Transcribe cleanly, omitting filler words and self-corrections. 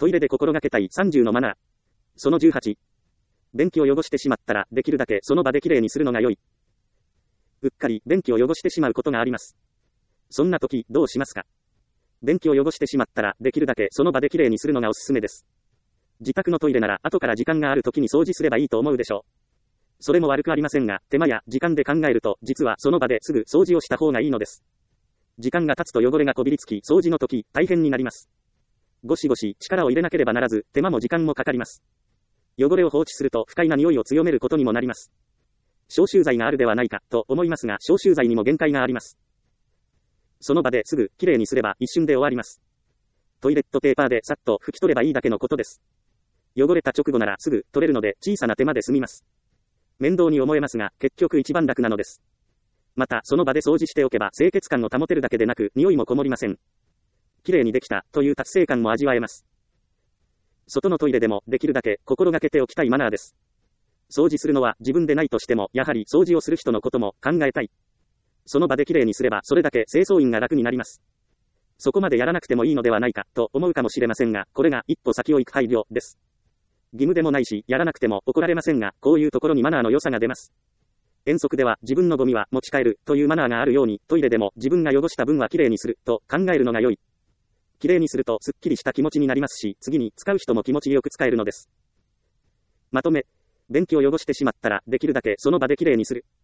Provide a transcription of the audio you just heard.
トイレで心がけたい30のマナー。その18。便器を汚してしまったら、できるだけその場できれいにするのが良い。うっかり便器を汚してしまうことがあります。そんな時、どうしますか？便器を汚してしまったら、できるだけその場できれいにするのがおすすめです。自宅のトイレなら、後から時間がある時に掃除すればいいと思うでしょう。それも悪くありませんが、手間や時間で考えると、実はその場ですぐ掃除をした方がいいのです。時間が経つと汚れがこびりつき、掃除の時、大変になります。ゴシゴシ力を入れなければならず、手間も時間もかかります。汚れを放置すると不快な匂いを強めることにもなります。消臭剤があるではないか、と思いますが、消臭剤にも限界があります。その場ですぐ、きれいにすれば一瞬で終わります。トイレットペーパーでさっと拭き取ればいいだけのことです。汚れた直後ならすぐ取れるので小さな手間で済みます。面倒に思えますが、結局一番楽なのです。また、その場で掃除しておけば清潔感を保てるだけでなく、匂いもこもりません。きれいにできた、という達成感も味わえます。外のトイレでも、できるだけ心がけておきたいマナーです。掃除するのは自分でないとしても、やはり掃除をする人のことも考えたい。その場できれいにすれば、それだけ清掃員が楽になります。そこまでやらなくてもいいのではないか、と思うかもしれませんが、これが一歩先を行く配慮です。義務でもないし、やらなくても怒られませんが、こういうところにマナーの良さが出ます。遠足では自分のゴミは持ち帰るというマナーがあるように、トイレでも自分が汚した分はきれいにすると考えるのが良い。きれいにするとすっきりした気持ちになりますし、次に使う人も気持ちよく使えるのです。まとめ。便器を汚してしまったら、できるだけその場できれいにする。